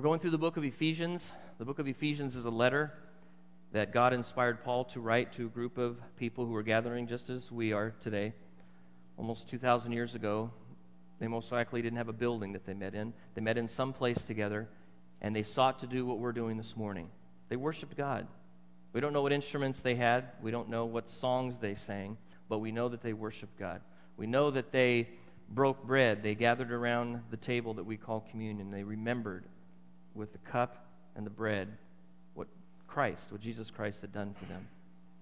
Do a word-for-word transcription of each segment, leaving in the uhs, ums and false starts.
going through the book of Ephesians. The book of Ephesians is a letter that God inspired Paul to write to a group of people who were gathering just as we are today. Almost two thousand years ago, they most likely didn't have a building that they met in. They met in some place together, and they sought to do what we're doing this morning. They worshiped God. We don't know what instruments they had. We don't know what songs they sang, but we know that they worshiped God. We know that they broke bread. They gathered around the table that we call communion. They remembered with the cup and the bread what Christ, what Jesus Christ had done for them.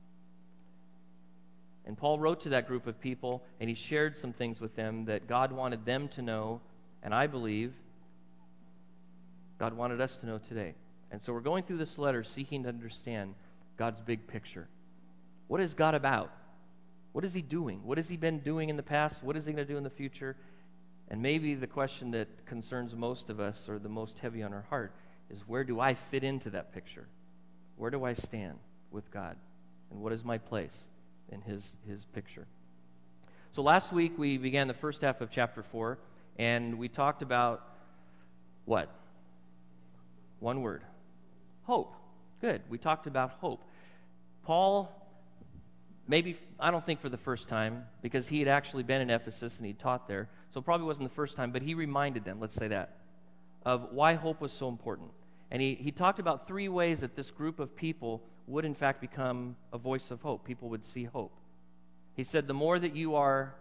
And Paul wrote to that group of people, and he shared some things with them that God wanted them to know, and I believe God wanted us to know today. And so we're going through this letter seeking to understand God's big picture. What is God about? What is he doing? What has he been doing in the past? What is he going to do in the future? And maybe the question that concerns most of us, or the most heavy on our heart, is where do I fit into that picture? Where do I stand with God? And what is my place in his, his picture? So last week we began the first half of chapter four, and we talked about what? One word. Hope. Good. We talked about hope. Paul, maybe, I don't think for the first time, because he had actually been in Ephesus and he taught there, so it probably wasn't the first time, but he reminded them, let's say that, of why hope was so important. And he, he talked about three ways that this group of people would in fact become a voice of hope. People would see hope. He said the more that you are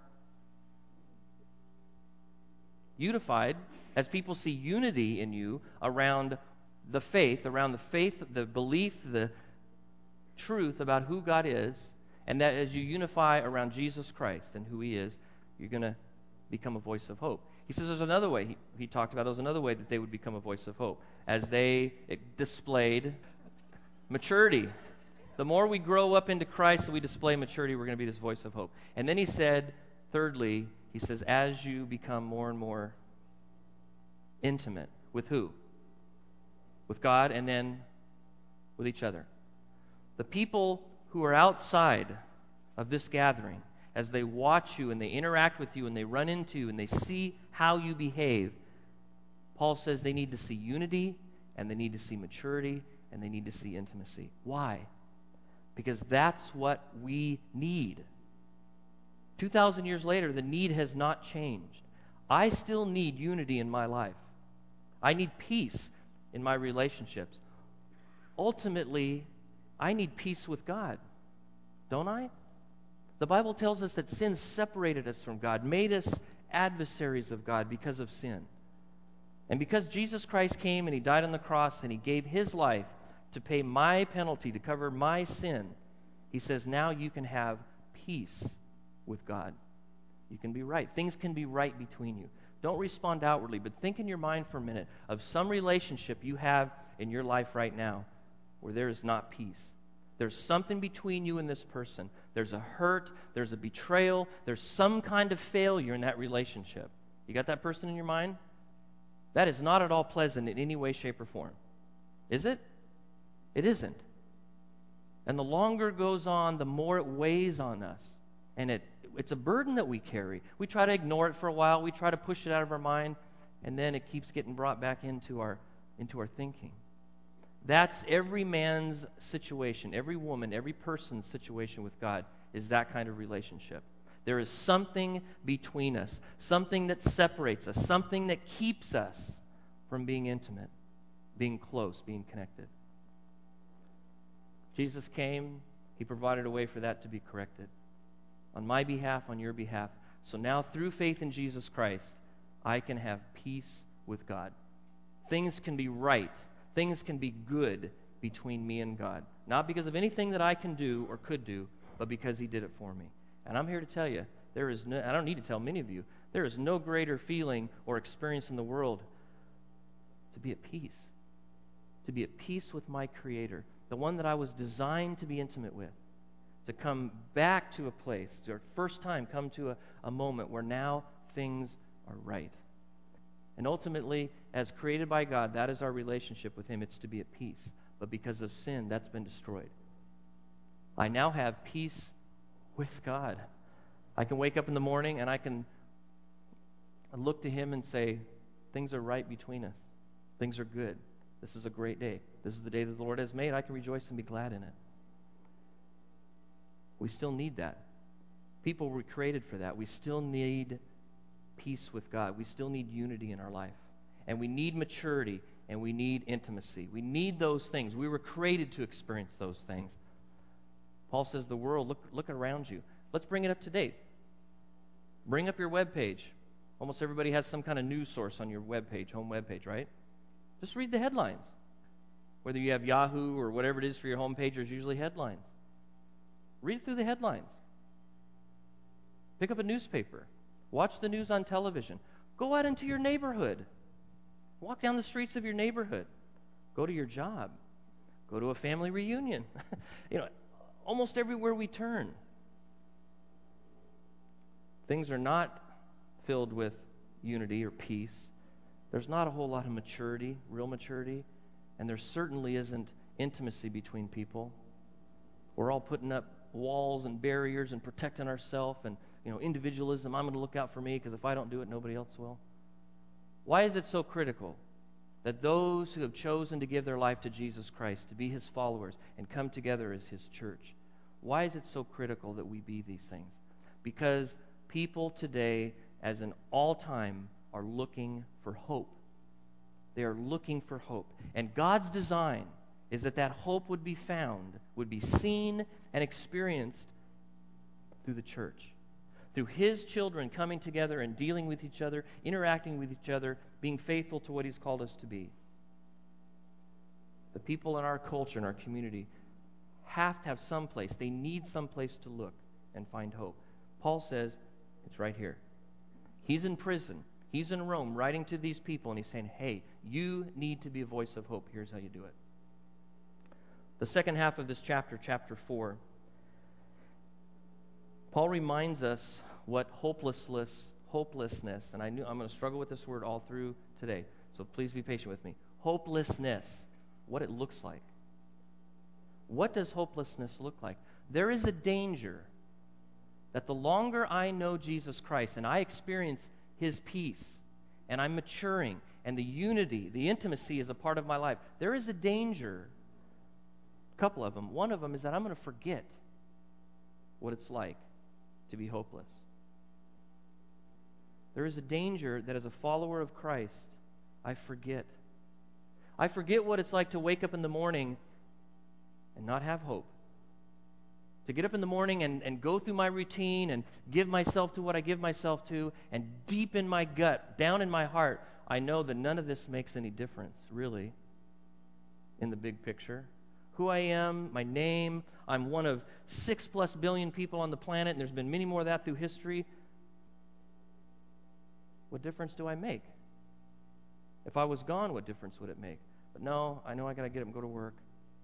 unified, as people see unity in you around the faith, around the faith, the belief, the truth about who God is, and that as you unify around Jesus Christ and who he is, you're going to become a voice of hope. He says there's another way, he, he talked about, there's another way that they would become a voice of hope, as they displayed maturity. The more we grow up into Christ and we display maturity, we're going to be this voice of hope. And then he said, thirdly, he says, as you become more and more intimate with who? With God, and then with each other. The people who are outside of this gathering, as they watch you and they interact with you and they run into you and they see how you behave, Paul says they need to see unity and they need to see maturity and they need to see intimacy. Why? Because that's what we need. two thousand years later, the need has not changed. I still need unity in my life. I need peace in my relationships. Ultimately, I need peace with God, don't I? The Bible tells us that sin separated us from God, made us adversaries of God because of sin. And because Jesus Christ came and he died on the cross and he gave his life to pay my penalty, to cover my sin, he says now you can have peace with God. You can be right. Things can be right between you. Don't respond outwardly, but think in your mind for a minute of some relationship you have in your life right now where there is not peace. There's something between you and this person. There's a hurt, there's a betrayal, there's some kind of failure in that relationship. You got that person in your mind? That is not at all pleasant in any way, shape, or form. Is it? It isn't. And the longer it goes on, the more it weighs on us. And it it's a burden that we carry. We try to ignore it for a while. We try to push it out of our mind. And then it keeps getting brought back into our into our thinking. That's every man's situation, every woman, every person's situation with God is that kind of relationship. There is something between us, something that separates us, something that keeps us from being intimate, being close, being connected. Jesus came, he provided a way for that to be corrected. On my behalf, on your behalf. So now through faith in Jesus Christ, I can have peace with God. Things can be right. Things can be good between me and God. Not because of anything that I can do or could do, but because he did it for me. And I'm here to tell you, there is no, I don't need to tell many of you, there is no greater feeling or experience in the world to be at peace. To be at peace with my Creator, the one that I was designed to be intimate with. To come back to a place, or first time come to a, a moment where now things are right. And ultimately, as created by God, that is our relationship with him. It's to be at peace. But because of sin, that's been destroyed. I now have peace with God. I can wake up in the morning and I can look to him and say, things are right between us. Things are good. This is a great day. This is the day that the Lord has made. I can rejoice and be glad in it. We still need that. People were created for that. We still need peace with God. We still need unity in our life. And we need maturity, and we need intimacy. We need those things. We were created to experience those things. Paul says the world, look, look around you. Let's bring it up to date. Bring up your web page. Almost everybody has some kind of news source on your web page, home web page, right? Just read the headlines. Whether you have Yahoo or whatever it is for your home page, there's usually headlines. Read through the headlines. Pick up a newspaper. Watch the news on television. Go out into your neighborhood. Walk down the streets of your neighborhood. Go to your job. Go to a family reunion. You know, almost everywhere we turn, things are not filled with unity or peace. There's not a whole lot of maturity, real maturity, and there certainly isn't intimacy between people. We're all putting up walls and barriers and protecting ourselves, and you know, individualism. I'm going to look out for me because if I don't do it, nobody else will. Why is it so critical that those who have chosen to give their life to Jesus Christ, to be His followers, and come together as His church, why is it so critical that we be these things? Because people today, as in all time, are looking for hope. They are looking for hope. And God's design is that that hope would be found, would be seen and experienced through the church. Through His children coming together and dealing with each other, interacting with each other, being faithful to what He's called us to be. The people in our culture, in our community, have to have some place. They need some place to look and find hope. Paul says, it's right here. He's in prison. He's in Rome writing to these people, and he's saying, hey, you need to be a voice of hope. Here's how you do it. The second half of this chapter, chapter four, Paul reminds us what hopelessness, hopelessness, and I knew I'm going to struggle with this word all through today, so please be patient with me. Hopelessness, what it looks like. What does hopelessness look like? There is a danger that the longer I know Jesus Christ and I experience His peace, and I'm maturing, and the unity, the intimacy is a part of my life, there is a danger, a couple of them. One of them is that I'm going to forget what it's like to be hopeless. There is a danger that as a follower of Christ, I forget. I forget what it's like to wake up in the morning and not have hope. To get up in the morning and, and go through my routine and give myself to what I give myself to, and deep in my gut, down in my heart, I know that none of this makes any difference, really, in the big picture. Who I am, my name, I'm one of six plus billion people on the planet, and there's been many more of that through history. What difference do I make? If I was gone, what difference would it make? But no, I know I got to get up and go to work.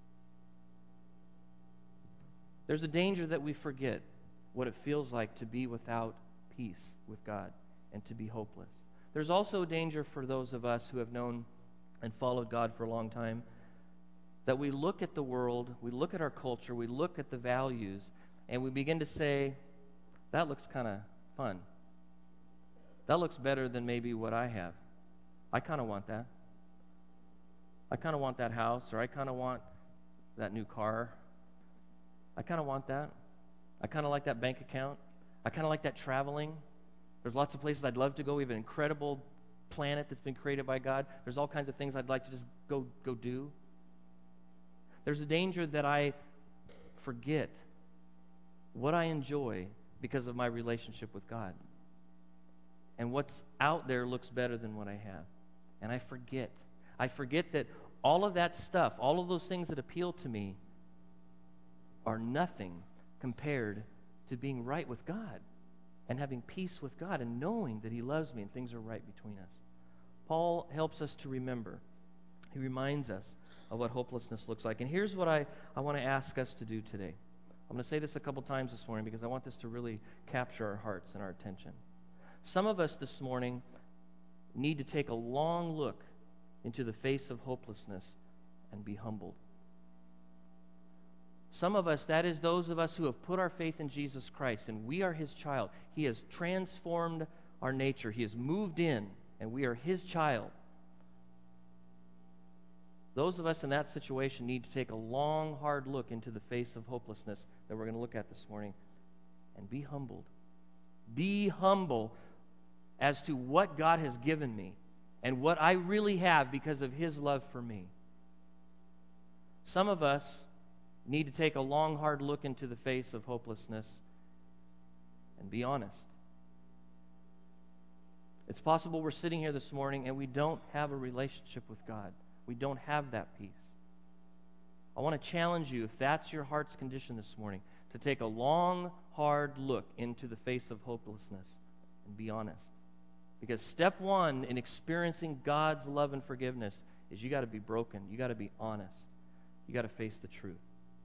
There's a danger that we forget what it feels like to be without peace with God and to be hopeless. There's also a danger for those of us who have known and followed God for a long time, that we look at the world, we look at our culture, we look at the values, and we begin to say, that looks kind of fun. That looks better than maybe what I have. I kind of want that. I kind of want that house, or I kind of want that new car. I kind of want that. I kind of like that bank account. I kind of like that traveling. There's lots of places I'd love to go. We have an incredible planet that's been created by God. There's all kinds of things I'd like to just go go do. There's a danger that I forget what I enjoy because of my relationship with God. And what's out there looks better than what I have. And I forget. I forget that all of that stuff, all of those things that appeal to me, are nothing compared to being right with God and having peace with God and knowing that He loves me and things are right between us. Paul helps us to remember. He reminds us of what hopelessness looks like. And here's what I, I want to ask us to do today. I'm going to say this a couple times this morning because I want this to really capture our hearts and our attention. Some of us this morning need to take a long look into the face of hopelessness and be humbled. Some of us, that is those of us who have put our faith in Jesus Christ, and we are His child. He has transformed our nature. He has moved in, and we are His child. Those of us in that situation need to take a long, hard look into the face of hopelessness that we're going to look at this morning and be humbled. Be humble as to what God has given me and what I really have because of His love for me. Some of us need to take a long, hard look into the face of hopelessness and be honest. It's possible we're sitting here this morning and we don't have a relationship with God. We don't have that peace. I want to challenge you, if that's your heart's condition this morning, to take a long, hard look into the face of hopelessness and be honest. Because step one in experiencing God's love and forgiveness is you got to be broken. You got to be honest. You got to face the truth.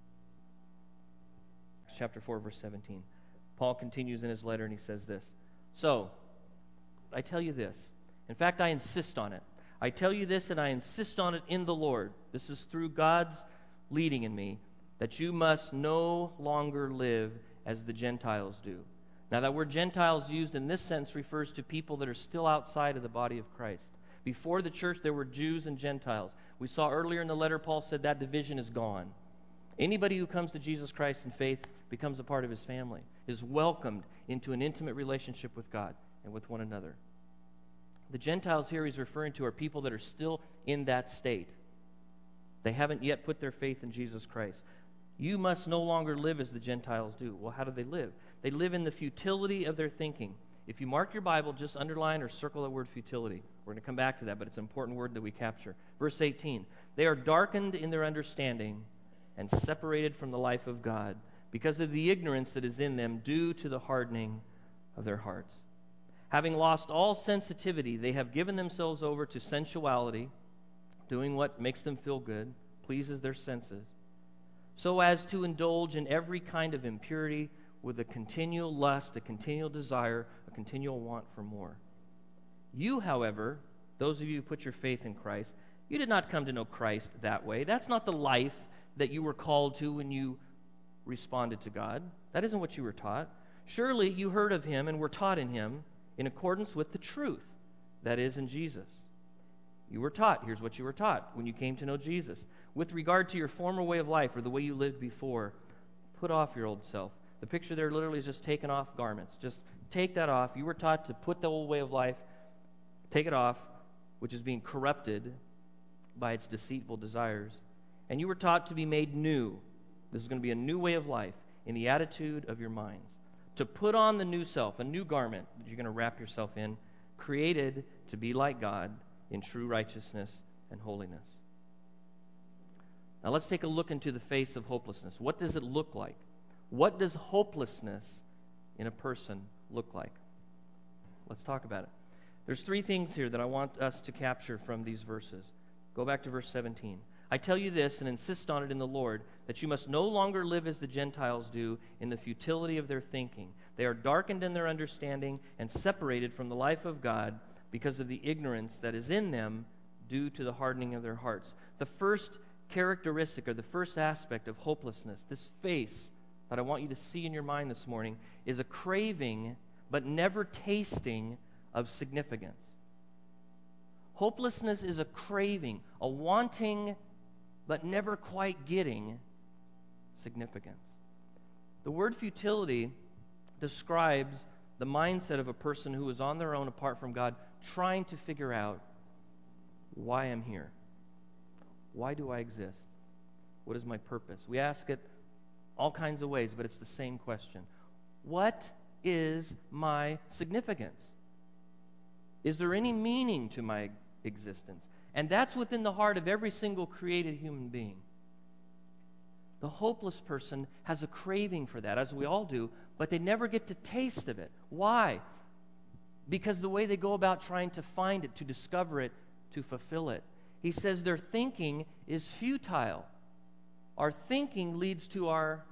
Chapter four, verse seventeen. Paul continues in his letter and he says this. So, I tell you this. In fact, I insist on it. I tell you this and I insist on it in the Lord. This is through God's leading in me, that you must no longer live as the Gentiles do. Now, that word Gentiles used in this sense refers to people that are still outside of the body of Christ. Before the church, there were Jews and Gentiles. We saw earlier in the letter, Paul said that division is gone. Anybody who comes to Jesus Christ in faith becomes a part of his family, is welcomed into an intimate relationship with God and with one another. The Gentiles here he's referring to are people that are still in that state. They haven't yet put their faith in Jesus Christ. You must no longer live as the Gentiles do. Well, how do they live? They live in the futility of their thinking. If you mark your Bible, just underline or circle the word futility. We're going to come back to that, but it's an important word that we capture. Verse eighteen, they are darkened in their understanding and separated from the life of God because of the ignorance that is in them due to the hardening of their hearts. Having lost all sensitivity, they have given themselves over to sensuality, doing what makes them feel good, pleases their senses, so as to indulge in every kind of impurity with a continual lust, a continual desire, a continual want for more. You, however, those of you who put your faith in Christ, you did not come to know Christ that way. That's not the life that you were called to when you responded to God. That isn't what you were taught. Surely you heard of Him and were taught in Him in accordance with the truth that is in Jesus. You were taught. Here's what you were taught when you came to know Jesus. With regard to your former way of life or the way you lived before, put off your old self. The picture there literally is just taking off garments. Just take that off. You were taught to put the old way of life, take it off, which is being corrupted by its deceitful desires. And you were taught to be made new. This is going to be a new way of life in the attitude of your minds. To put on the new self, a new garment that you're going to wrap yourself in, created to be like God in true righteousness and holiness. Now let's take a look into the face of hopelessness. What does it look like? What does hopelessness in a person look like? Let's talk about it. There's three things here that I want us to capture from these verses. Go back to verse seventeen. I tell you this and insist on it in the Lord, that you must no longer live as the Gentiles do in the futility of their thinking. They are darkened in their understanding and separated from the life of God because of the ignorance that is in them due to the hardening of their hearts. The first characteristic or the first aspect of hopelessness, this face that I want you to see in your mind this morning, is a craving but never tasting of significance. Hopelessness is a craving, a wanting but never quite getting significance. The word futility describes the mindset of a person who is on their own apart from God, trying to figure out why I'm here. Why do I exist? What is my purpose? We ask it all kinds of ways, but it's the same question. What is my significance? Is there any meaning to my existence? And that's within the heart of every single created human being. The hopeless person has a craving for that, as we all do, but they never get to taste of it. Why? Because the way they go about trying to find it, to discover it, to fulfill it. He says their thinking is futile. Our thinking leads to our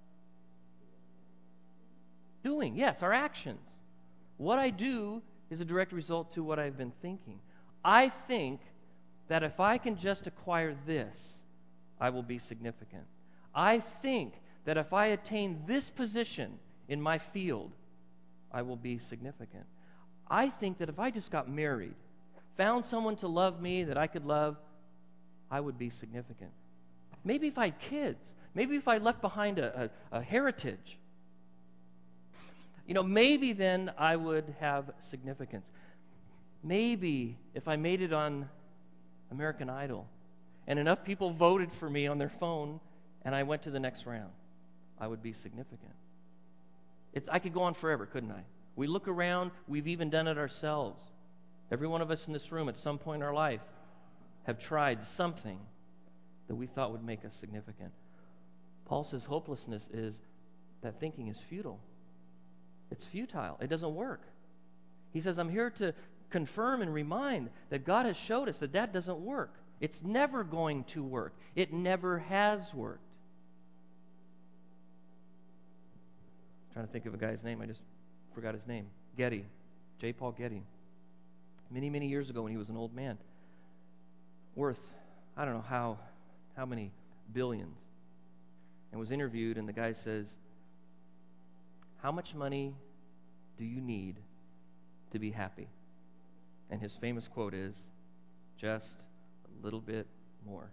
doing. Yes, our actions. What I do is a direct result to what I've been thinking. I think that if I can just acquire this, I will be significant. I think that if I attain this position in my field, I will be significant. I think that if I just got married, found someone to love me that I could love, I would be significant. Maybe if I had kids. Maybe if I left behind a, a, a heritage. You know, maybe then I would have significance. Maybe if I made it on American Idol and enough people voted for me on their phone and I went to the next round, I would be significant. It's, I could go on forever, couldn't I? We look around, we've even done it ourselves. Every one of us in this room at some point in our life have tried something that we thought would make us significant. Paul says hopelessness is that thinking is futile. It's futile. It doesn't work. He says, I'm here to confirm and remind that God has showed us that that doesn't work. It's never going to work. It never has worked. I'm trying to think of a guy's name. I just forgot his name. Getty. J. Paul Getty. Many, many years ago when he was an old man. Worth, I don't know how, how many billions. And was interviewed, and the guy says, how much money do you need to be happy? And his famous quote is, just a little bit more.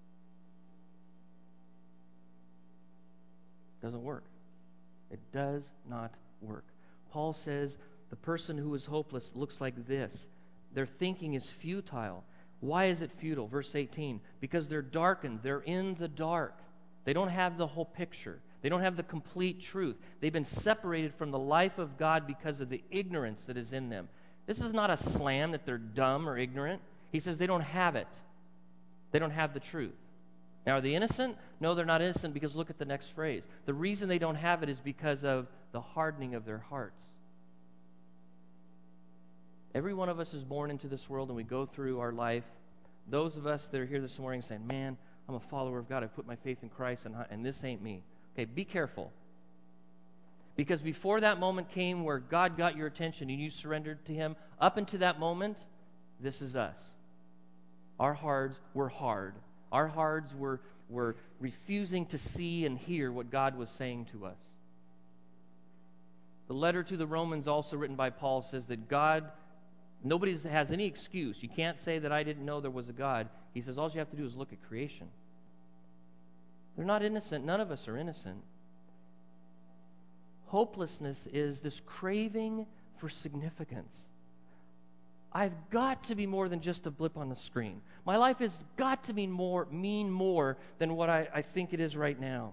Doesn't work. It does not work. Paul says the person who is hopeless looks like this. Their thinking is futile. Why is it futile? Verse eighteen, because they're darkened. They're in the dark. They don't have the whole picture. They don't have the complete truth. They've been separated from the life of God because of the ignorance that is in them. This is not a slam that they're dumb or ignorant. He says they don't have it. They don't have the truth. Now, are they innocent? No, they're not innocent, because look at the next phrase. The reason they don't have it is because of the hardening of their hearts. Every one of us is born into this world, and we go through our life. Those of us that are here this morning saying, man, I'm a follower of God. I've put my faith in Christ, and, and this ain't me. Okay, be careful. Because before that moment came where God got your attention and you surrendered to Him, up until that moment, this is us. Our hearts were hard. Our hearts were, were refusing to see and hear what God was saying to us. The letter to the Romans, also written by Paul, says that God, nobody has any excuse. You can't say that I didn't know there was a God. He says all you have to do is look at creation. They're not innocent. None of us are innocent. Hopelessness is this craving for significance. I've got to be more than just a blip on the screen. My life has got to mean more, mean more than what I, I think it is right now.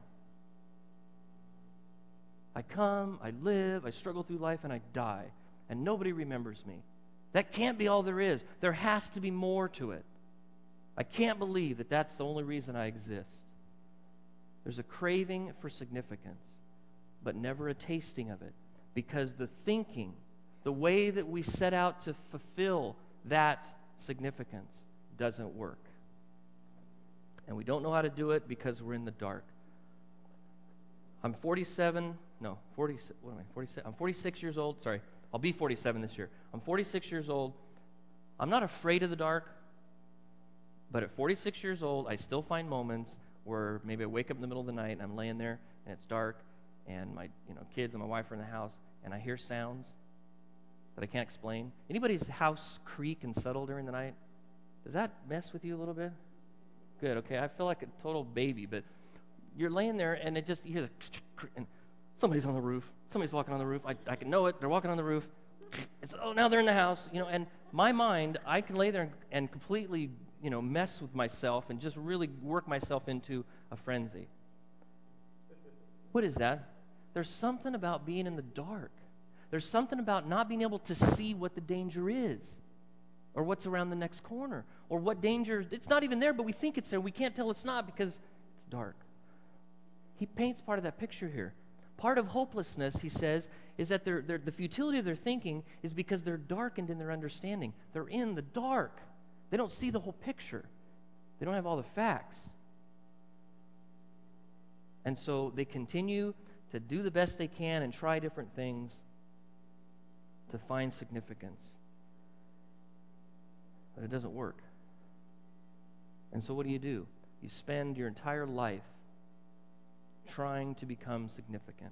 I come, I live, I struggle through life, and I die. And nobody remembers me. That can't be all there is. There has to be more to it. I can't believe that that's the only reason I exist. There's a craving for significance, but never a tasting of it. Because the thinking, the way that we set out to fulfill that significance doesn't work. And we don't know how to do it because we're in the dark. I'm forty-seven, no, forty, what am I, forty-seven? I'm forty-six years old, sorry, I'll be forty-seven this year. I'm forty-six years old. I'm not afraid of the dark, but at forty-six years old, I still find moments where maybe I wake up in the middle of the night and I'm laying there and it's dark and my you know kids and my wife are in the house and I hear sounds that I can't explain. Anybody's house creak and settle during the night? Does that mess with you a little bit? Good, okay. I feel like a total baby, but you're laying there and it just, you hear the, and somebody's on the roof. Somebody's walking on the roof. I, I can know it. They're walking on the roof. It's, oh, now they're in the house. You know, and my mind, I can lay there and, and completely, you know, mess with myself and just really work myself into a frenzy. What is that? There's something about being in the dark. There's something about not being able to see what the danger is, or what's around the next corner, or what danger, it's not even there, but we think it's there. We can't tell it's not because it's dark. He paints part of that picture here. Part of hopelessness, he says, is that they're, they're, the futility of their thinking is because they're darkened in their understanding. They're in the dark. They don't see the whole picture. They don't have all the facts. And so they continue to do the best they can and try different things to find significance. But it doesn't work. And so what do you do? You spend your entire life trying to become significant.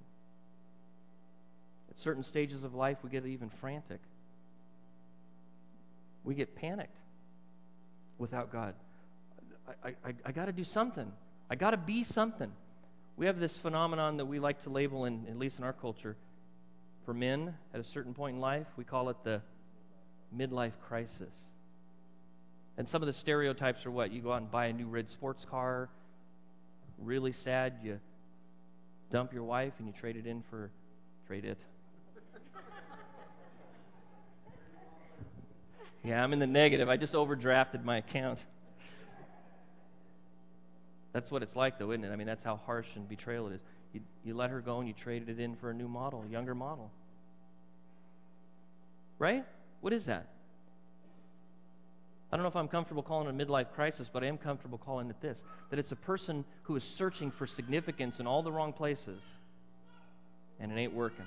At certain stages of life, we get even frantic. We get panicked without God. I, I, I got to do something. I got to be something. We have this phenomenon that we like to label, in, at least in our culture, for men at a certain point in life. We call it the midlife crisis. And some of the stereotypes are what? You go out and buy a new red sports car. Really sad, you dump your wife and you trade it in for, trade it. Yeah, I'm in the negative. I just overdrafted my account. That's what it's like, though, isn't it? I mean, that's how harsh and betrayal it is. You, you let her go and you traded it in for a new model, a younger model. Right? What is that? I don't know if I'm comfortable calling it a midlife crisis, but I am comfortable calling it this, that it's a person who is searching for significance in all the wrong places, and it ain't working.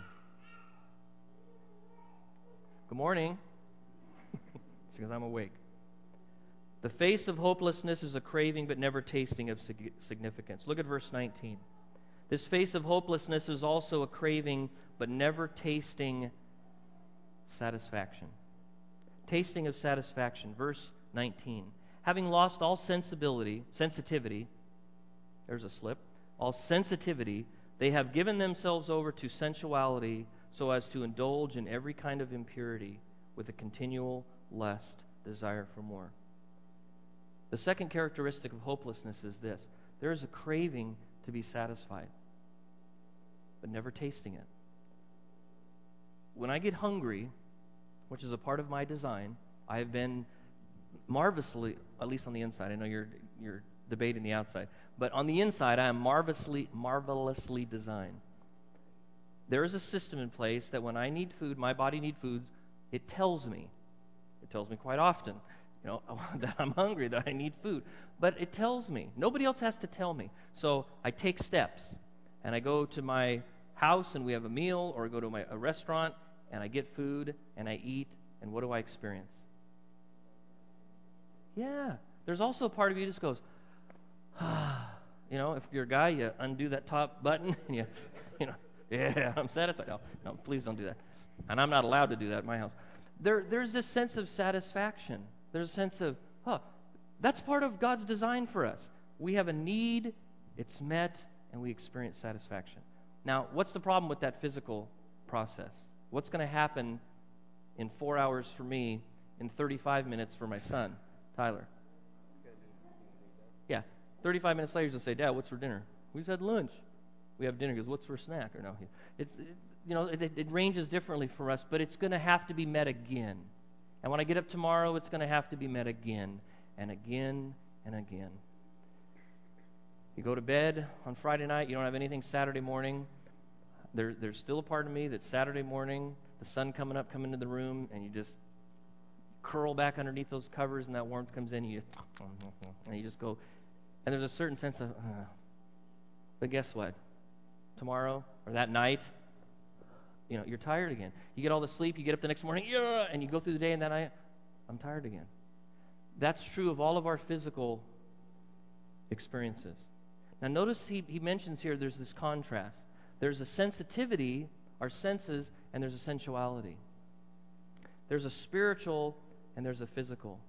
Good morning. Because I'm awake. The face of hopelessness is a craving but never tasting of sig- significance. Look at verse nineteen. This face of hopelessness is also a craving but never tasting satisfaction. Tasting of satisfaction. Verse nineteen. Having lost all sensibility, sensitivity, there's a slip, all sensitivity, they have given themselves over to sensuality so as to indulge in every kind of impurity with a continual lust, desire for more. The second characteristic of hopelessness is this. There is a craving to be satisfied, but never tasting it. When I get hungry, which is a part of my design, I have been marvelously, at least on the inside, I know you're you're debating the outside, but on the inside I am marvelously, marvelously designed. There is a system in place that when I need food, my body needs food, it tells me. It tells me quite often, you know, that I'm hungry, that I need food. But it tells me. Nobody else has to tell me. So I take steps, and I go to my house, and we have a meal, or I go to my, a restaurant, and I get food, and I eat, and what do I experience? Yeah. There's also a part of you that just goes, ah. You know, if you're a guy, you undo that top button, and you, you know, yeah, I'm satisfied. No, no, please don't do that. And I'm not allowed to do that in my house. There, there's this sense of satisfaction. There's a sense of, oh, that's part of God's design for us. We have a need, it's met, and we experience satisfaction. Now, what's the problem with that physical process? What's going to happen in four hours for me, in thirty-five minutes for my son, Tyler? Yeah, thirty-five minutes later, he's going to say, Dad, what's for dinner? We just had lunch. We have dinner. He goes, what's for a snack? Or no, it's, it, you know, it, it ranges differently for us, but it's going to have to be met again. And when I get up tomorrow, it's going to have to be met again and again and again. You go to bed on Friday night, you don't have anything Saturday morning. There, there's still a part of me that Saturday morning, the sun coming up, come into the room, and you just curl back underneath those covers, and that warmth comes in, and you just, and you just go, and there's a certain sense of, uh. But guess what? Tomorrow or that night, you know, you're tired again. You get all the sleep, you get up the next morning, yeah, and you go through the day, and then I, I'm tired again. That's true of all of our physical experiences. Now notice he, he mentions here there's this contrast. There's a sensitivity, our senses, and there's a sensuality. There's a spiritual and there's a physical.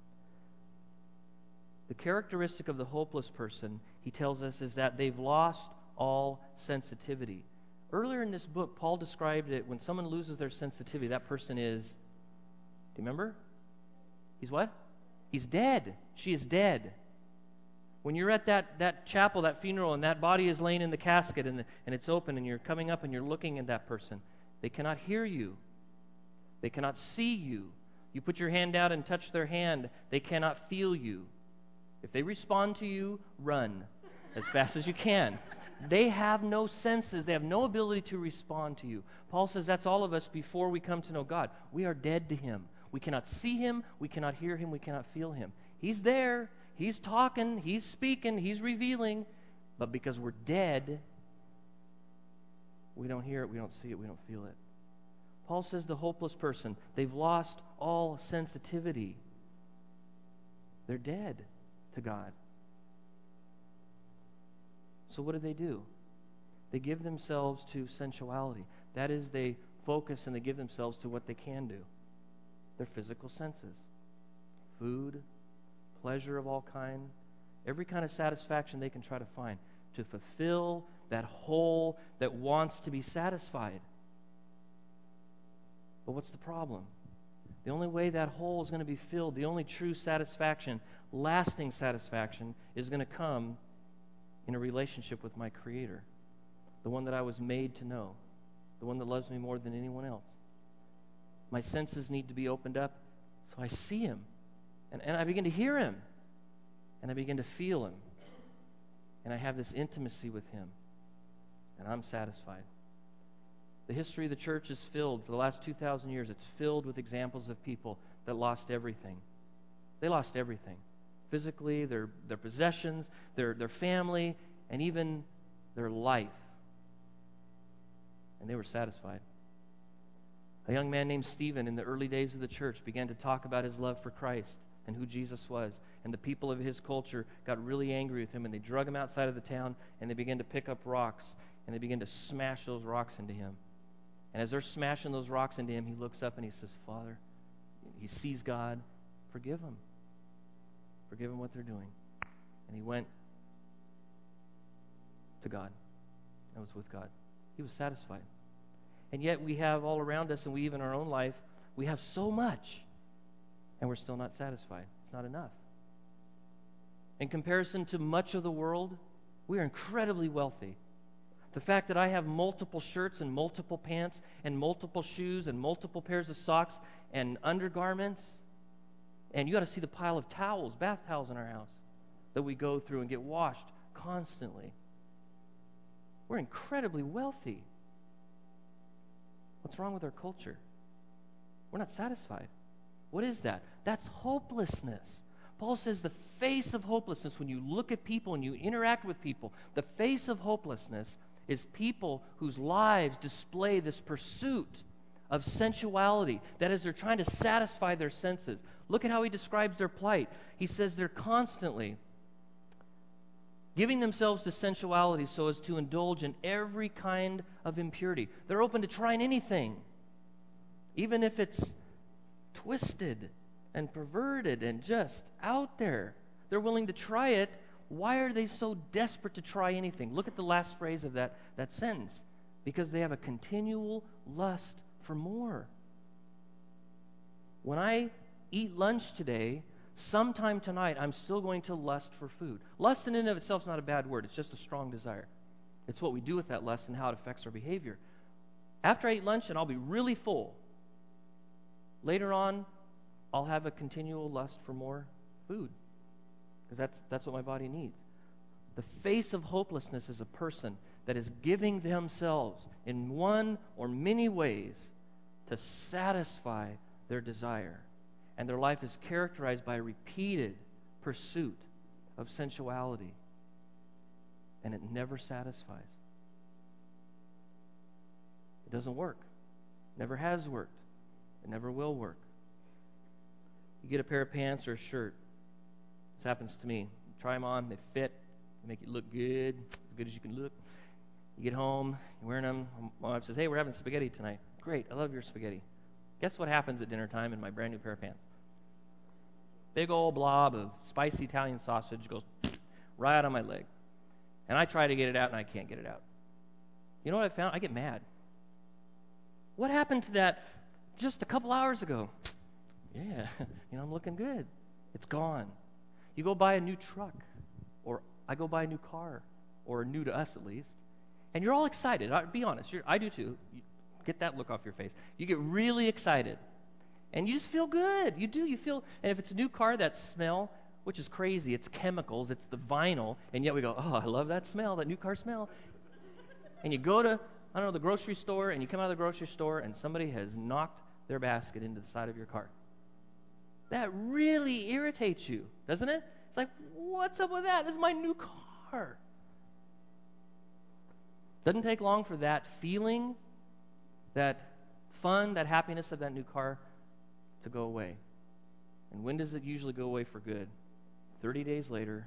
The characteristic of the hopeless person, he tells us, is that they've lost all sensitivity. Earlier in this book, Paul described it, when someone loses their sensitivity, that person is, do you remember? He's what? He's dead. She is dead. When you're at that, that chapel, that funeral, and that body is laying in the casket, and, the, and it's open, and you're coming up and you're looking at that person, they cannot hear you. They cannot see you. You put your hand out and touch their hand, they cannot feel you. If they respond to you, run as fast as you can. They have no senses. They have no ability to respond to you. Paul says that's all of us before we come to know God. We are dead to Him. We cannot see Him. We cannot hear Him. We cannot feel Him. He's there. He's talking. He's speaking. He's revealing. But because we're dead, we don't hear it. We don't see it. We don't feel it. Paul says the hopeless person, they've lost all sensitivity. They're dead to God. So what do they do? They give themselves to sensuality. That is, they focus and they give themselves to what they can do. Their physical senses. Food, pleasure of all kind, every kind of satisfaction they can try to find to fulfill that hole that wants to be satisfied. But what's the problem? The only way that hole is going to be filled, the only true satisfaction, lasting satisfaction, is going to come in a relationship with my Creator, the one that I was made to know, the one that loves me more than anyone else. My senses need to be opened up so I see Him, and, and I begin to hear Him, and I begin to feel Him, and I have this intimacy with Him, and I'm satisfied. The history of the church is filled, for the last two thousand years, it's filled with examples of people that lost everything. They lost everything. Physically, their, their possessions, their, their family, and even their life. And they were satisfied. A young man named Stephen in the early days of the church began to talk about his love for Christ and who Jesus was. And the people of his culture got really angry with him, and they drug him outside of the town, and they began to pick up rocks, and they began to smash those rocks into him. And as they're smashing those rocks into him, he looks up and he says, Father, he sees God, forgive them. Forgive them what they're doing. And he went to God and was with God. He was satisfied. And yet we have all around us, and we even in our own life, we have so much, and we're still not satisfied. It's not enough. In comparison to much of the world, we are incredibly wealthy. The fact that I have multiple shirts and multiple pants and multiple shoes and multiple pairs of socks and undergarments, and you got to see the pile of towels, bath towels in our house that we go through and get washed constantly. We're incredibly wealthy. What's wrong with our culture? We're not satisfied. What is that? That's hopelessness. Paul says the face of hopelessness, when you look at people and you interact with people, the face of hopelessness is people whose lives display this pursuit of sensuality. That is, they're trying to satisfy their senses. Look at how he describes their plight. He says they're constantly giving themselves to sensuality so as to indulge in every kind of impurity. They're open to trying anything, even if it's twisted and perverted and just out there. They're willing to try it. Why are they so desperate to try anything? Look at the last phrase of that, that sentence. Because they have a continual lust for more. When I eat lunch today, sometime tonight, I'm still going to lust for food. Lust in and of itself is not a bad word. It's just a strong desire. It's what we do with that lust and how it affects our behavior. After I eat lunch, and I'll be really full. Later on, I'll have a continual lust for more food. Because that's, that's what my body needs. The face of hopelessness is a person that is giving themselves in one or many ways to satisfy their desire. And their life is characterized by a repeated pursuit of sensuality. And it never satisfies. It doesn't work. Never has worked. It never will work. You get a pair of pants or a shirt. This happens to me. You try them on, they fit, they make you look good, as good as you can look. You get home, you're wearing them. My wife says, hey, we're having spaghetti tonight. Great, I love your spaghetti. Guess what happens at dinner time in my brand new pair of pants? Big old blob of spicy Italian sausage goes right out on my leg. And I try to get it out, and I can't get it out. You know what I found? I get mad. What happened to that just a couple hours ago? Yeah, you know, I'm looking good. It's gone. You go buy a new truck, or I go buy a new car, or new to us at least, and you're all excited. I, be honest, you're, I do too. You get that look off your face. You get really excited, and you just feel good. You do. You feel, and if it's a new car, that smell, which is crazy, it's chemicals, it's the vinyl, and yet we go, oh, I love that smell, that new car smell. And you go to, I don't know, the grocery store, and you come out of the grocery store, and somebody has knocked their basket into the side of your car. That really irritates you, doesn't it? It's like, what's up with that? This is my new car. Doesn't take long for that feeling, that fun, that happiness of that new car to go away. And when does it usually go away for good? thirty days later,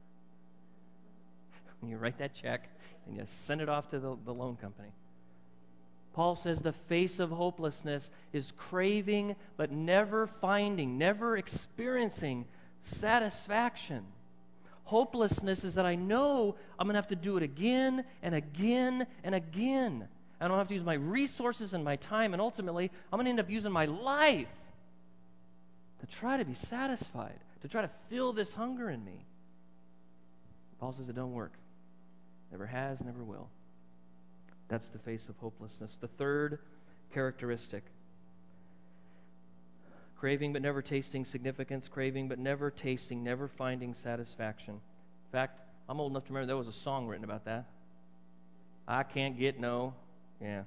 when you write that check and you send it off to the, the loan company. Paul says the face of hopelessness is craving but never finding, never experiencing satisfaction. Hopelessness is that I know I'm going to have to do it again and again and again. I don't have to use my resources and my time, and ultimately, I'm going to end up using my life to try to be satisfied, to try to fill this hunger in me. Paul says it don't work. Never has, never will. That's the face of hopelessness. The third characteristic: craving but never tasting significance, craving but never tasting, never finding satisfaction. In fact, I'm old enough to remember there was a song written about that. I can't get no. Yeah.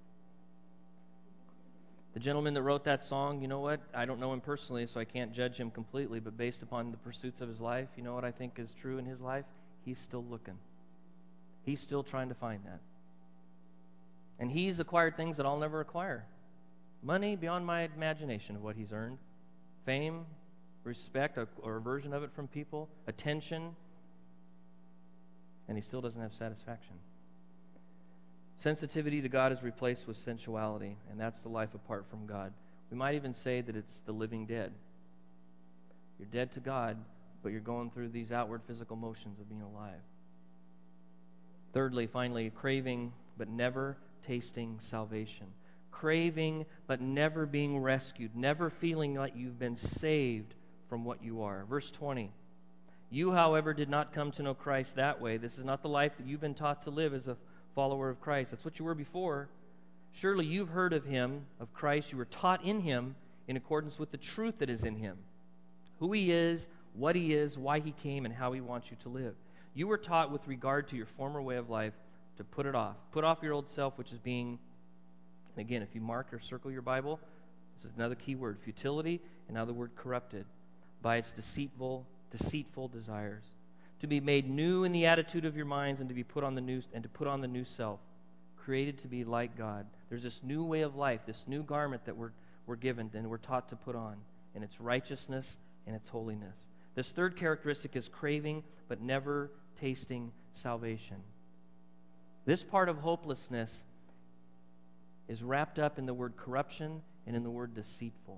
The gentleman that wrote that song, you know what? I don't know him personally, so I can't judge him completely, but based upon the pursuits of his life, you know what I think is true in his life? He's still looking. He's still trying to find that. And he's acquired things that I'll never acquire. Money beyond my imagination of what he's earned. Fame, respect, or a version of it from people, attention, and he still doesn't have satisfaction. Sensitivity to God is replaced with sensuality, and that's the life apart from God. We might even say that it's the living dead. You're dead to God, but you're going through these outward physical motions of being alive. Thirdly, finally, craving but never tasting salvation. Craving but never being rescued, never feeling like you've been saved from what you are. Verse twenty, you, however, did not come to know Christ that way. This is not the life that you've been taught to live as a follower of Christ. That's what you were before. Surely you've heard of him, of Christ. You were taught in him in accordance with the truth that is in him. Who he is, what he is, why he came, and how he wants you to live. You were taught with regard to your former way of life to put it off. Put off your old self, which is being, and again, if you mark or circle your Bible, this is another key word, futility, and now the word corrupted, by its deceitful, deceitful desires. To be made new in the attitude of your minds, and to be put on the new and to put on the new self, created to be like God. There's this new way of life, this new garment that we're we're given and we're taught to put on, and its righteousness and its holiness. This third characteristic is craving but never tasting salvation. This part of hopelessness is wrapped up in the word corruption and in the word deceitful.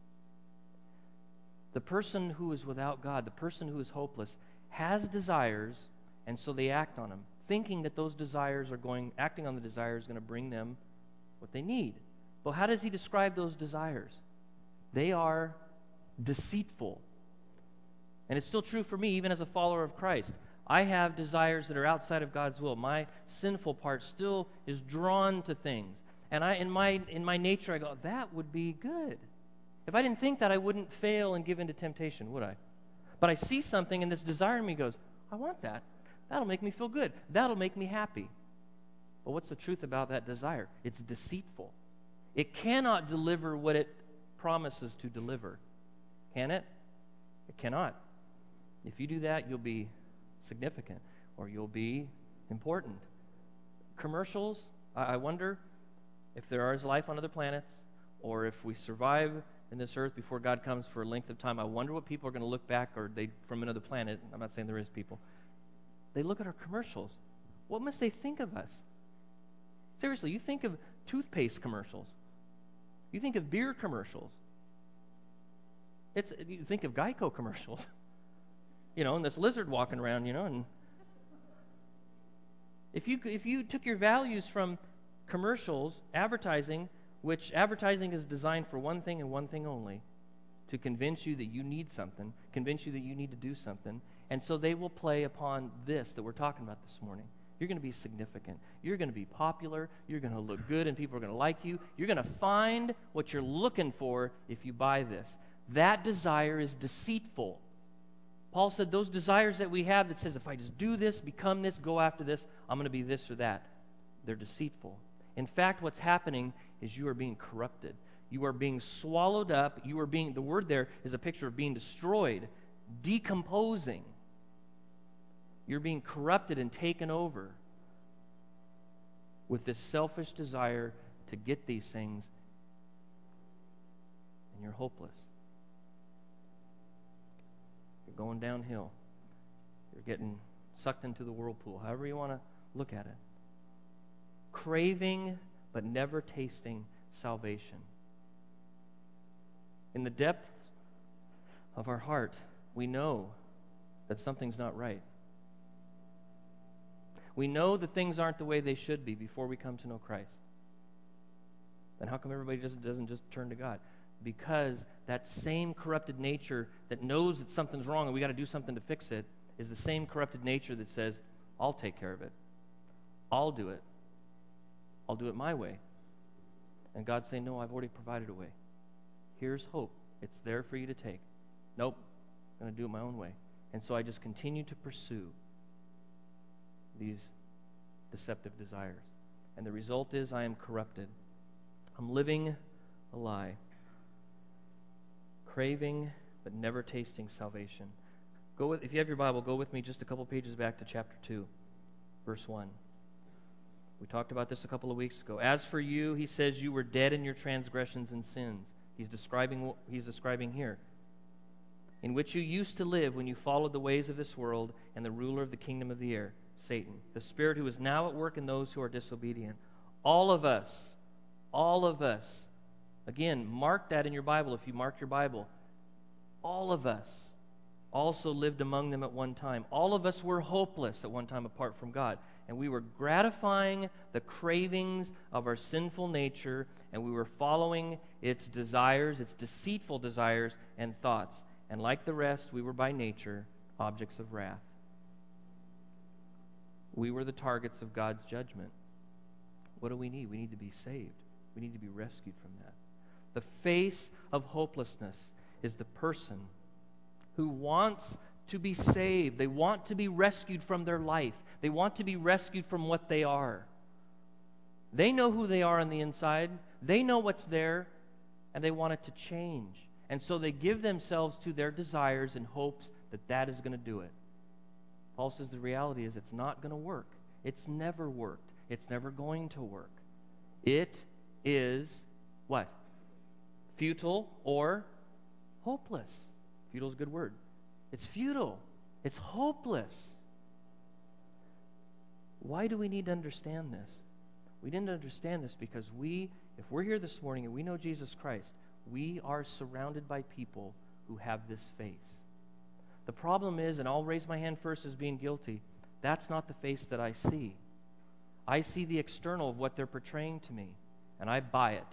The person who is without God, the person who is hopeless, has desires, and so they act on them, thinking that those desires are going, acting on the desires is going to bring them what they need. Well, how does he describe those desires? They are deceitful. And it's still true for me, even as a follower of Christ. I have desires that are outside of God's will. My sinful part still is drawn to things. And I, in my in my nature, I go, that would be good. If I didn't think that, I wouldn't fail and give in to temptation, would I? But I see something, and this desire in me goes, I want that. That'll make me feel good. That'll make me happy. But what's the truth about that desire? It's deceitful. It cannot deliver what it promises to deliver. Can it? It cannot. If you do that, you'll be significant, or you'll be important. Commercials, I wonder if there is life on other planets, or if we survive in this earth before God comes for a length of time. I wonder what people are going to look back, or they from another planet. I'm not saying there is people. They look at our commercials. What must they think of us? Seriously, you think of toothpaste commercials. You think of beer commercials. It's you think of Geico commercials. You know, and this lizard walking around, you know, and if you if you took your values from commercials, advertising, which advertising is designed for one thing and one thing only, to convince you that you need something, convince you that you need to do something, and so they will play upon this that we're talking about this morning. You're going to be significant. You're going to be popular. You're going to look good, and people are going to like you. You're going to find what you're looking for if you buy this. That desire is deceitful. Paul said those desires that we have that says, if I just do this, become this, go after this, I'm going to be this or that, they're deceitful. In fact, what's happening is you are being corrupted. You are being swallowed up. You are being, the word there is a picture of being destroyed, decomposing. You're being corrupted and taken over with this selfish desire to get these things, and you're hopeless. You're going downhill. You're getting sucked into the whirlpool, however you want to look at it. Craving but never tasting salvation. In the depths of our heart, we know that something's not right. We know that things aren't the way they should be before we come to know Christ. Then how come everybody just doesn't just turn to God? Because that same corrupted nature that knows that something's wrong and we got to do something to fix it is the same corrupted nature that says, I'll take care of it. I'll do it. I'll do it my way. And God's saying, no, I've already provided a way. Here's hope. It's there for you to take. Nope, I'm going to do it my own way. And so I just continue to pursue these deceptive desires. And the result is I am corrupted. I'm living a lie. Craving, but never tasting salvation. Go with, if you have your Bible, go with me just a couple pages back to chapter two, verse one. We talked about this a couple of weeks ago. As for you, he says, you were dead in your transgressions and sins. He's describing, he's describing here. In which you used to live when you followed the ways of this world and the ruler of the kingdom of the air, Satan, the spirit who is now at work in those who are disobedient. All of us, all of us, again, mark that in your Bible if you mark your Bible. All of us also lived among them at one time. All of us were hopeless at one time apart from God. And we were gratifying the cravings of our sinful nature, and we were following its desires, its deceitful desires and thoughts. And like the rest, we were by nature objects of wrath. We were the targets of God's judgment. What do we need? We need to be saved. We need to be rescued from that. The face of hopelessness is the person who wants to be saved. They want to be rescued from their life. They want to be rescued from what they are. They know who they are on the inside. They know what's there, and they want it to change. And so they give themselves to their desires in hopes that that is going to do it. Paul says the reality is it's not going to work. It's never worked. It's never going to work. It is what? Futile or hopeless. Futile is a good word. It's futile. It's hopeless. Why do we need to understand this? We need to understand this because we, if we're here this morning and we know Jesus Christ, we are surrounded by people who have this face. The problem is, and I'll raise my hand first as being guilty, that's not the face that I see. I see the external of what they're portraying to me, and I buy it.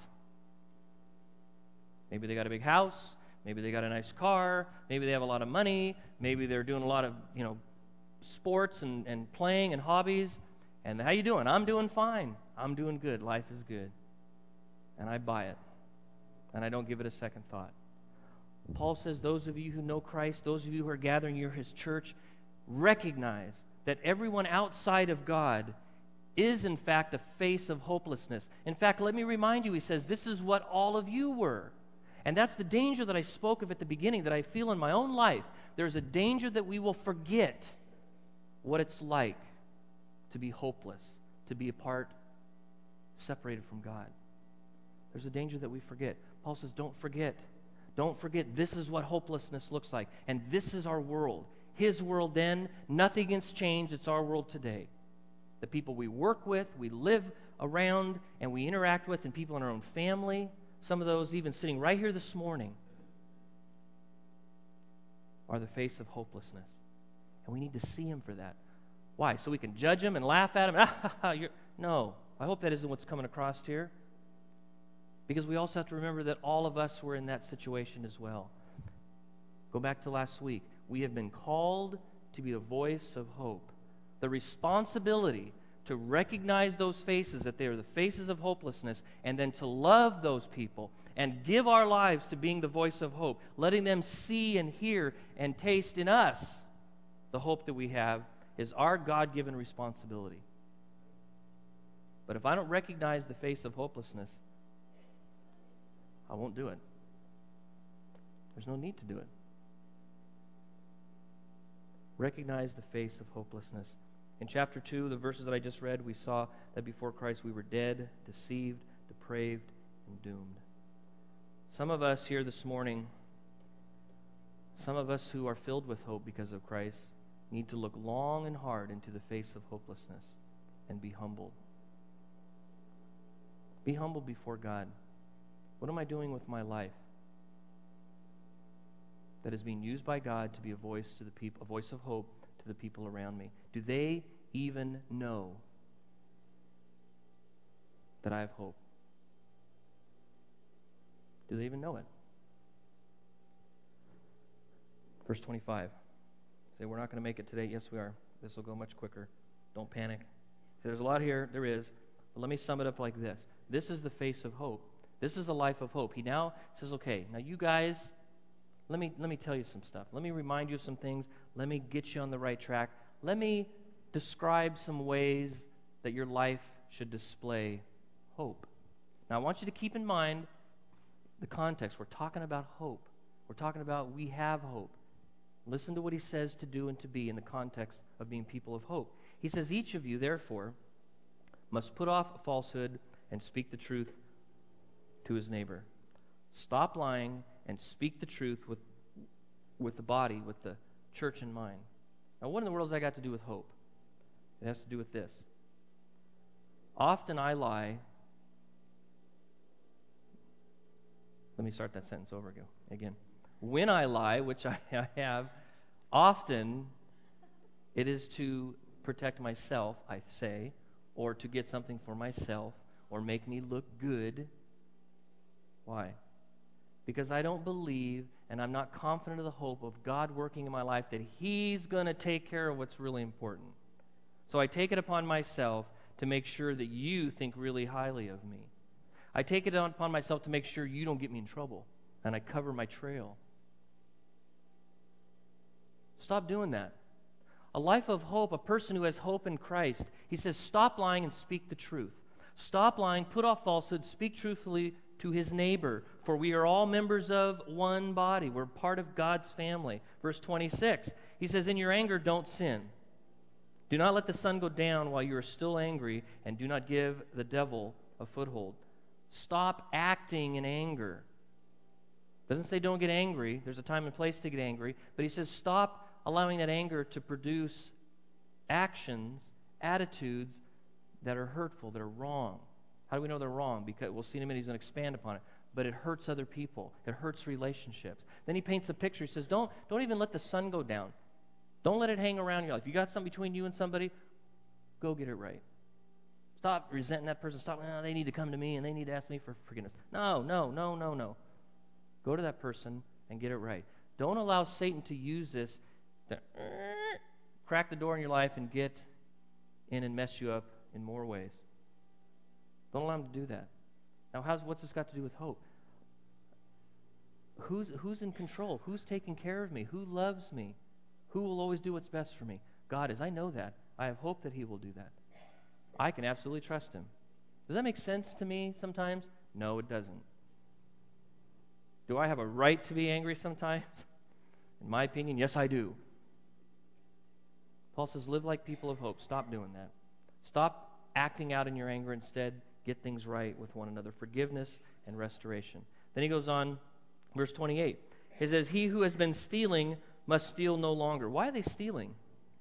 Maybe they got a big house, maybe they got a nice car, maybe they have a lot of money, maybe they're doing a lot of, you know, sports and, and playing and hobbies. And how you doing? I'm doing fine. I'm doing good. Life is good. And I buy it. And I don't give it a second thought. Paul says those of you who know Christ, those of you who are gathering here, his church, recognize that everyone outside of God is in fact a face of hopelessness. In fact, let me remind you, he says, this is what all of you were. And that's the danger that I spoke of at the beginning, that I feel in my own life. There's a danger that we will forget what it's like to be hopeless, to be apart, separated from God. There's a danger that we forget. Paul says, don't forget. Don't forget, this is what hopelessness looks like. And this is our world. His world then, nothing has changed. It's our world today. The people we work with, we live around, and we interact with, and people in our own family, some of those even sitting right here this morning, are the face of hopelessness. And we need to see him for that. Why? So we can judge him and laugh at him? Ah, you're... No, I hope that isn't what's coming across here. Because we also have to remember that all of us were in that situation as well. Go back to last week. We have been called to be the voice of hope. The responsibility to recognize those faces, that they are the faces of hopelessness, and then to love those people and give our lives to being the voice of hope, letting them see and hear and taste in us the hope that we have, is our God-given responsibility. But if I don't recognize the face of hopelessness, I won't do it. There's no need to do it. Recognize the face of hopelessness. In chapter two, the verses that I just read, we saw that before Christ we were dead, deceived, depraved, and doomed. Some of us here this morning, some of us who are filled with hope because of Christ, need to look long and hard into the face of hopelessness and be humbled. Be humbled before God. What am I doing with my life? that is being used by God to be a voice to the people, a voice of hope to the people around me? Do they even know that I have hope? Do they even know it? Verse twenty-five. Say, we're not going to make it today. Yes, we are. This will go much quicker. Don't panic. So there's a lot here. There is. But let me sum it up like this. This is the face of hope. This is a life of hope. He now says, okay, now you guys, let me let me tell you some stuff. Let me remind you of some things. Let me get you on the right track. Let me describe some ways that your life should display hope. Now, I want you to keep in mind the context. We're talking about hope. We're talking about we have hope. Listen to what he says to do and to be in the context of being people of hope. He says, each of you, therefore, must put off falsehood and speak the truth to his neighbor. Stop lying and speak the truth with, with the body, with the church in mind. Now, what in the world has that got to do with hope? It has to do with this. Often I lie. Let me start that sentence over again. When I lie, which I have, often it is to protect myself, I say, or to get something for myself, or make me look good. Why? Because I don't believe, and I'm not confident of the hope of God working in my life that He's going to take care of what's really important. So I take it upon myself to make sure that you think really highly of me. I take it upon myself to make sure you don't get me in trouble, and I cover my trail. Stop doing that. A life of hope, a person who has hope in Christ, he says, stop lying and speak the truth. Stop lying, put off falsehood, speak truthfully to his neighbor, for we are all members of one body. We're part of God's family. Verse twenty-six, he says, in your anger, don't sin. Do not let the sun go down while you are still angry, and do not give the devil a foothold. Stop acting in anger. Doesn't say don't get angry. There's a time and place to get angry. But he says stop allowing that anger to produce actions, attitudes that are hurtful, that are wrong. How do we know they're wrong? Because we'll see in a minute, he's going to expand upon it. But it hurts other people. It hurts relationships. Then he paints a picture. He says, don't, don't even let the sun go down. Don't let it hang around your life. You got something between you and somebody, go get it right. Stop resenting that person. Stop, oh, they need to come to me and they need to ask me for forgiveness. No, no, no, no, no. Go to that person and get it right. Don't allow Satan to use this to uh, crack the door in your life and get in and mess you up in more ways. Don't allow him to do that. Now, how's what's this got to do with hope? Who's who's in control? Who's taking care of me? Who loves me? Who will always do what's best for me? God is. I know that. I have hope that He will do that. I can absolutely trust Him. Does that make sense to me sometimes? No, it doesn't. Do I have a right to be angry sometimes? In my opinion, yes, I do. Paul says, live like people of hope. Stop doing that. Stop acting out in your anger. Instead, get things right with one another. Forgiveness and restoration. Then he goes on, verse twenty-eight. He says, he who has been stealing must steal no longer. Why are they stealing?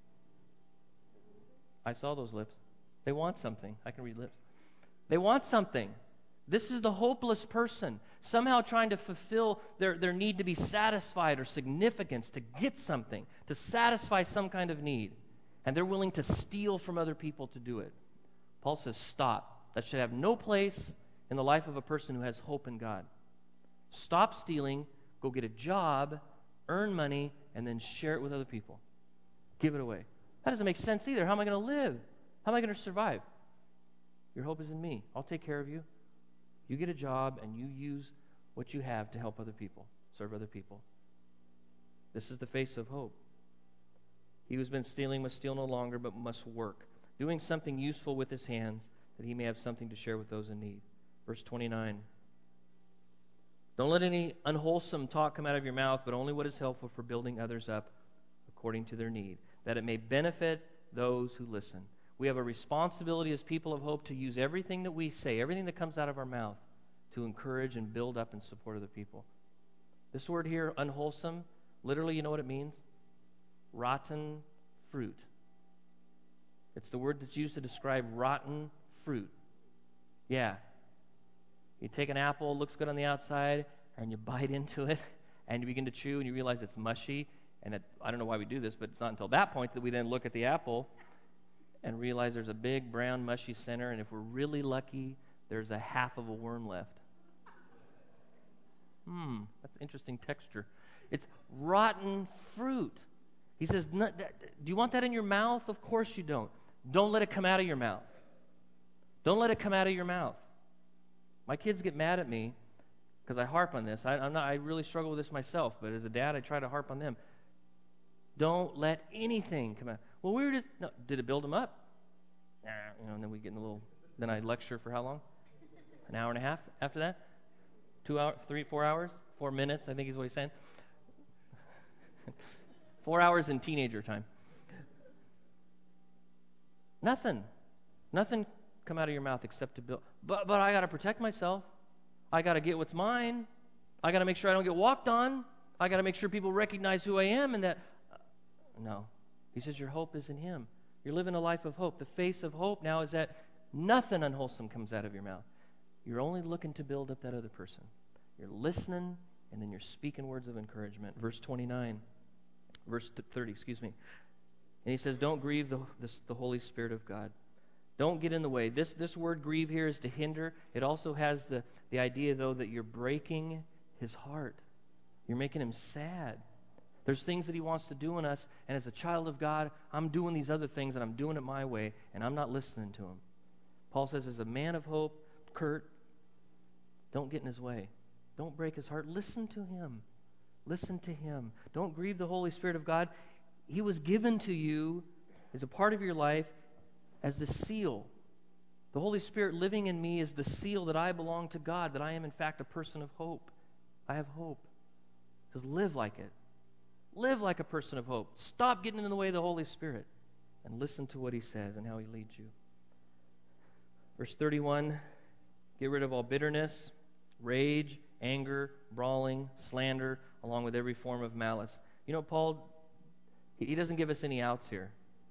I saw those lips. They want something. I can read lips. They want something. This is the hopeless person, somehow trying to fulfill their, their need to be satisfied or significance, to get something, to satisfy some kind of need. And they're willing to steal from other people to do it. Paul says, stop. That should have no place in the life of a person who has hope in God. Stop stealing, go get a job, earn money, and then share it with other people. Give it away. That doesn't make sense either. How am I going to live? How am I going to survive? Your hope is in me. I'll take care of you. You get a job and you use what you have to help other people, serve other people. This is the face of hope. He who's been stealing must steal no longer, but must work, doing something useful with his hands, that he may have something to share with those in need. Verse twenty-nine. Don't let any unwholesome talk come out of your mouth, but only what is helpful for building others up according to their need, that it may benefit those who listen. We have a responsibility as people of hope to use everything that we say, everything that comes out of our mouth, to encourage and build up and support other people. This word here, unwholesome, literally, you know what it means? Rotten fruit. It's the word that's used to describe rotten fruit. Yeah. You take an apple, looks good on the outside, and you bite into it, and you begin to chew and you realize it's mushy. And it, I don't know why we do this, but it's not until that point that we then look at the apple and realize there's a big brown mushy center, and if we're really lucky, there's a half of a worm left. Hmm, that's interesting texture. It's rotten fruit. He says, do you want that in your mouth? Of course you don't. Don't let it come out of your mouth. Don't let it come out of your mouth. My kids get mad at me because I harp on this. I, I'm not, I really struggle with this myself, but as a dad, I try to harp on them. Don't let anything come out. Well, we were just, no, did it build them up? Nah, you know, and then we get in a little, then I lecture for how long? An hour and a half after that? Two hours, three, four hours? Four minutes, I think is what he's saying. Four hours in teenager time. Nothing. Nothing come out of your mouth except to build. But, but I got to protect myself. I got to get what's mine. I got to make sure I don't get walked on. I got to make sure people recognize who I am and that. No. He says your hope is in Him. You're living a life of hope. The face of hope now is that nothing unwholesome comes out of your mouth. You're only looking to build up that other person. You're listening, and then you're speaking words of encouragement. Verse twenty-nine, verse thirty, excuse me. And he says, don't grieve the, this, the Holy Spirit of God. Don't get in the way. This, this word grieve here is to hinder. It also has the, the idea, though, that you're breaking His heart. You're making Him sad. There's things that He wants to do in us, and as a child of God, I'm doing these other things, and I'm doing it my way, and I'm not listening to Him. Paul says, as a man of hope, Kurt, don't get in His way. Don't break His heart. Listen to Him. Listen to Him. Don't grieve the Holy Spirit of God. He was given to you as a part of your life as the seal. The Holy Spirit living in me is the seal that I belong to God, that I am in fact a person of hope. I have hope. He says, live like it. Live like a person of hope. Stop getting in the way of the Holy Spirit and listen to what He says and how He leads you. Verse thirty-one, get rid of all bitterness, rage, anger, brawling, slander, along with every form of malice. You know, Paul, he, he doesn't give us any outs here,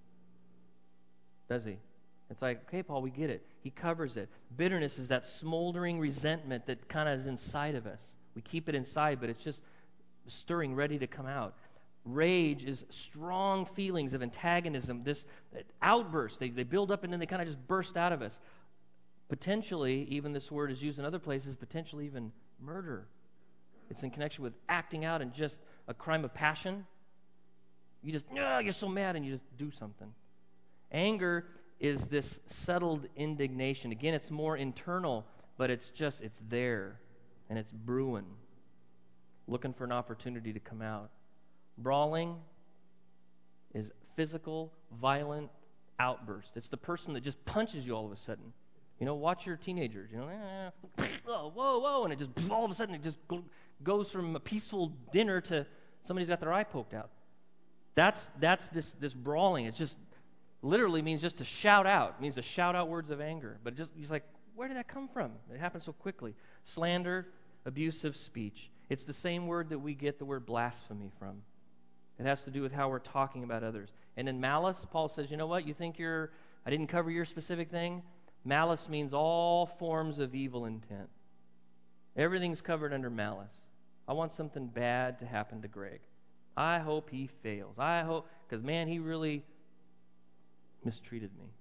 does he? It's like, okay, Paul, we get it. He covers it. Bitterness is that smoldering resentment that kind of is inside of us. We keep it inside, but it's just stirring, ready to come out. Rage is strong feelings of antagonism, this outburst. They, they build up and then they kind of just burst out of us. Potentially, even this word is used in other places, potentially even murder. It's in connection with acting out and just a crime of passion. You just, oh, you're so mad, and you just do something. Anger is this settled indignation. Again, it's more internal, but it's just, it's there, and it's brewing, looking for an opportunity to come out. Brawling is physical, violent outburst. It's the person that just punches you all of a sudden. You know, watch your teenagers. You know, eh, whoa, whoa, whoa, and it just all of a sudden it just goes from a peaceful dinner to somebody's got their eye poked out. That's that's this this brawling. It just literally means just to shout out. It means to shout out words of anger. But just he's like, where did that come from? It happened so quickly. Slander, abusive speech. It's the same word that we get the word blasphemy from. It has to do with how we're talking about others. And in malice, Paul says, you know what? You think you're I didn't cover your specific thing? Malice means all forms of evil intent. Everything's covered under malice. I want something bad to happen to Greg. I hope he fails. I hope, because man, he really mistreated me.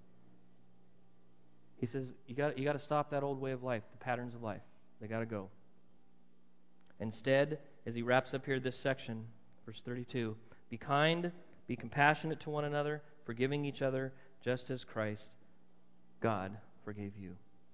He says, you got you got to stop that old way of life, the patterns of life. They got to go. Instead, as he wraps up here this section, verse thirty-two, be kind, be compassionate to one another, forgiving each other, just as Christ, God, forgave you.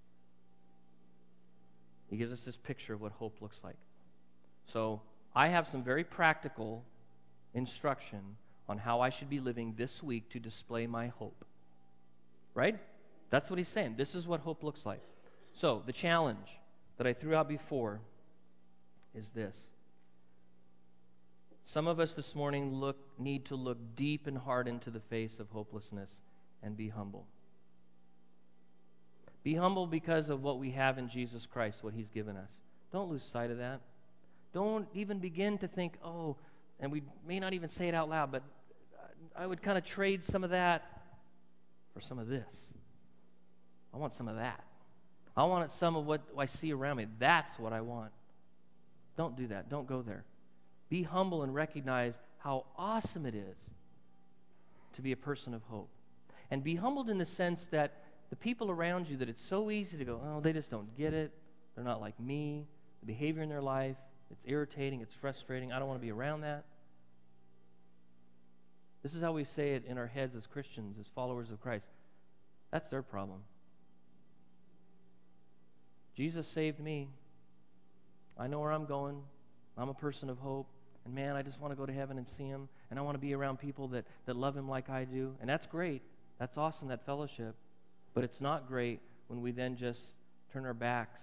He gives us this picture of what hope looks like. So, I have some very practical instruction on how I should be living this week to display my hope. Right? That's what he's saying. This is what hope looks like. So, the challenge that I threw out before is this. Some of us this morning look need to look deep and hard into the face of hopelessness and be humble. Be humble because of what we have in Jesus Christ, what He's given us. Don't lose sight of that. Don't even begin to think, oh, and we may not even say it out loud, but I would kind of trade some of that for some of this. I want some of that. I want some of what I see around me. That's what I want. Don't do that. Don't go there. Be humble and recognize how awesome it is to be a person of hope. And be humbled in the sense that the people around you, that it's so easy to go, oh, they just don't get it. They're not like me. The behavior in their life, it's irritating, it's frustrating. I don't want to be around that. This is how we say it in our heads as Christians, as followers of Christ. That's their problem. Jesus saved me. I know where I'm going. I'm a person of hope. And man, I just want to go to heaven and see Him. And I want to be around people that, that love Him like I do. And that's great. That's awesome, that fellowship. But it's not great when we then just turn our backs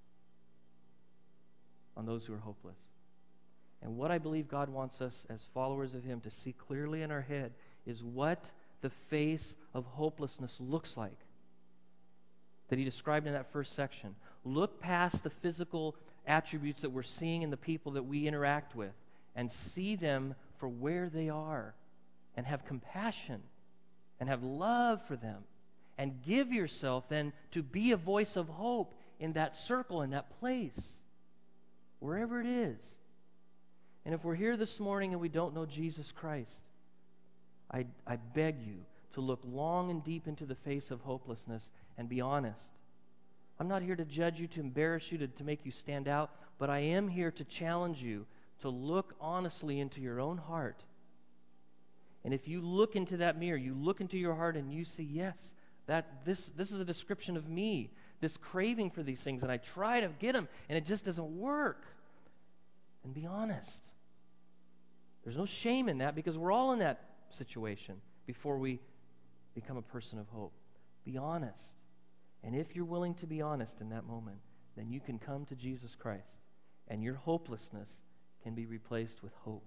on those who are hopeless. And what I believe God wants us as followers of Him to see clearly in our head is what the face of hopelessness looks like that He described in that first section. Look past the physical attributes that we're seeing in the people that we interact with and see them for where they are and have compassion and have love for them and give yourself then to be a voice of hope in that circle, in that place, wherever it is. And if we're here this morning and we don't know Jesus Christ, I, I beg you to look long and deep into the face of hopelessness and be honest. I'm not here to judge you, to embarrass you, to, to make you stand out, but I am here to challenge you to look honestly into your own heart. And if you look into that mirror, you look into your heart and you see, yes, that this, this is a description of me, this craving for these things, and I try to get them, and it just doesn't work. And be honest. There's no shame in that because we're all in that situation before we become a person of hope. Be honest. And if you're willing to be honest in that moment, then you can come to Jesus Christ and your hopelessness can be replaced with hope.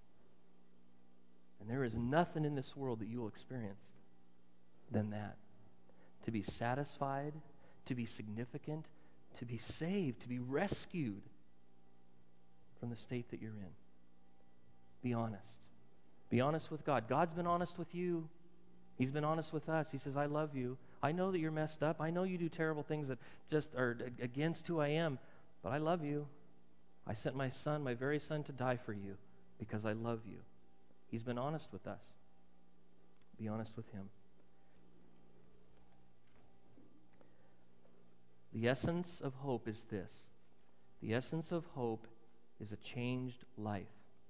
And there is nothing in this world that you will experience than that. To be satisfied, to be significant, to be saved, to be rescued from the state that you're in. Be honest. Be honest with God. God's been honest with you. He's been honest with us. He says, I love you. I know that you're messed up. I know you do terrible things that just are against who I am, but I love you. I sent my son, my very son, to die for you because I love you. He's been honest with us. Be honest with Him. The essence of hope is this. The essence of hope is a changed life.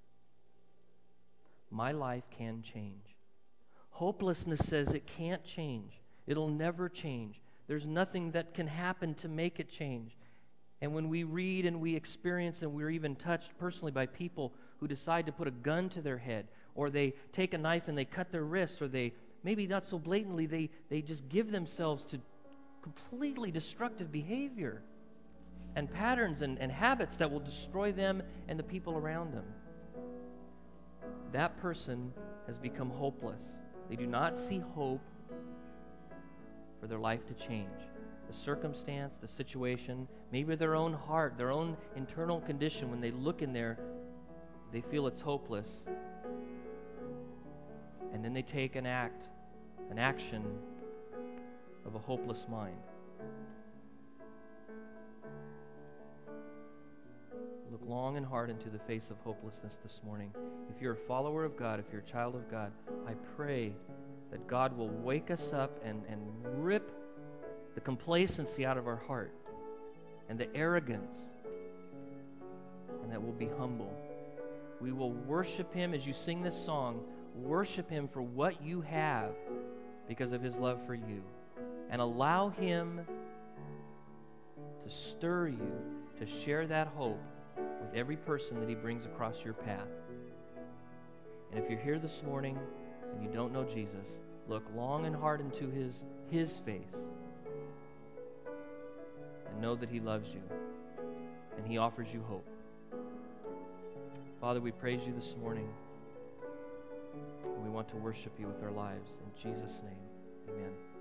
My life can change. Hopelessness says it can't change. It'll never change. There's nothing that can happen to make it change. And when we read and we experience and we're even touched personally by people who decide to put a gun to their head, or they take a knife and they cut their wrists, or they, maybe not so blatantly, they, they just give themselves to completely destructive behavior and patterns and, and habits that will destroy them and the people around them. That person has become hopeless. They do not see hope for their life to change. The circumstance, the situation, maybe their own heart, their own internal condition, when they look in there, they feel it's hopeless. And then they take an act, an action of a hopeless mind. Look long and hard into the face of hopelessness this morning. If you're a follower of God, if you're a child of God, I pray that God will wake us up and, and rip the complacency out of our heart and the arrogance, and that we'll be humble. We will worship Him as you sing this song. Worship Him for what you have because of His love for you. And allow Him to stir you to share that hope with every person that He brings across your path. And if you're here this morning and you don't know Jesus, look long and hard into His, His face and know that He loves you and He offers you hope. Father, we praise You this morning, and we want to worship You with our lives. In Jesus' name, amen.